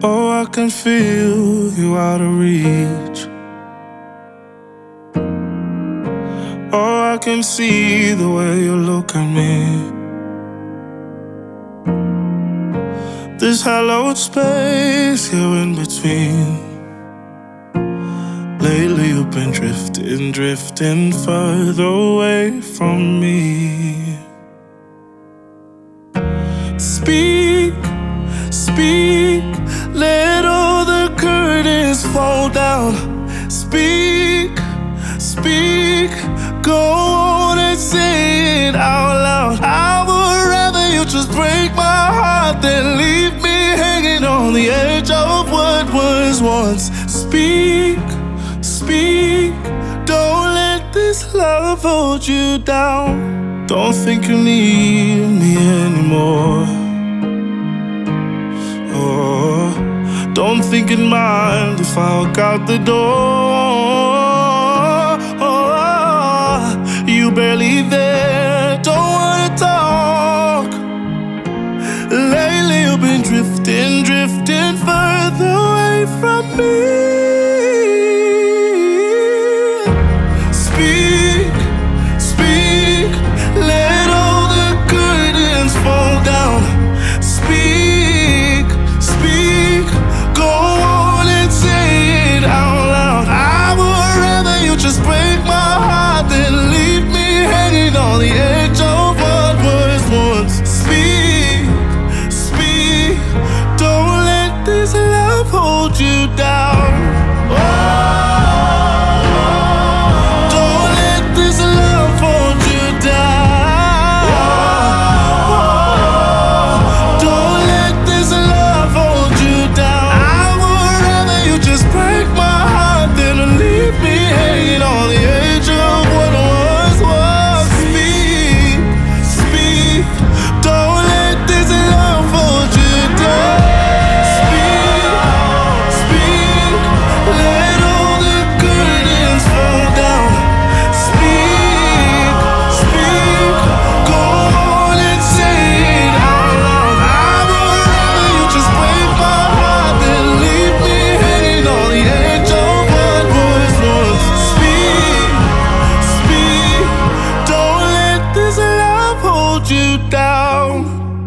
Oh, I can feel you out of reach. Oh, I can see the way you look at me. This hallowed space here in between. Lately you've been drifting further away from me. Speak, speak, let all the curtains fall down. Speak, speak, go on and say it out loud. I would rather you just break my heart than leave me hanging on the edge of what was once. Speak, speak, don't let this love hold you down. Don't think you need me anymore. Oh, don't think you'd mind if I walk out the door. Oh, you barely there, don't wanna talk. Lately you've been drifting further away from me. Speak, speak, let all the curtains fall down. Speak, speak, go on and say it out loud. I would rather you just break my heart than leave me hanging on the edge of what was once. Speak, speak, don't let this love hold you down. Oh, don't let this love hold you down. Don't let this love hold you down. I would rather you just break my heart than leave me hanging on the edge of what was. Speak, speak, don't let this love hold you down. Speak, speak, let all the curtains fall down. Speak, speak, go on and say it out loud. I would rather you just break my heart than leave me hanging on the edge of what was once. Speak, speak, don't let this love hold you down.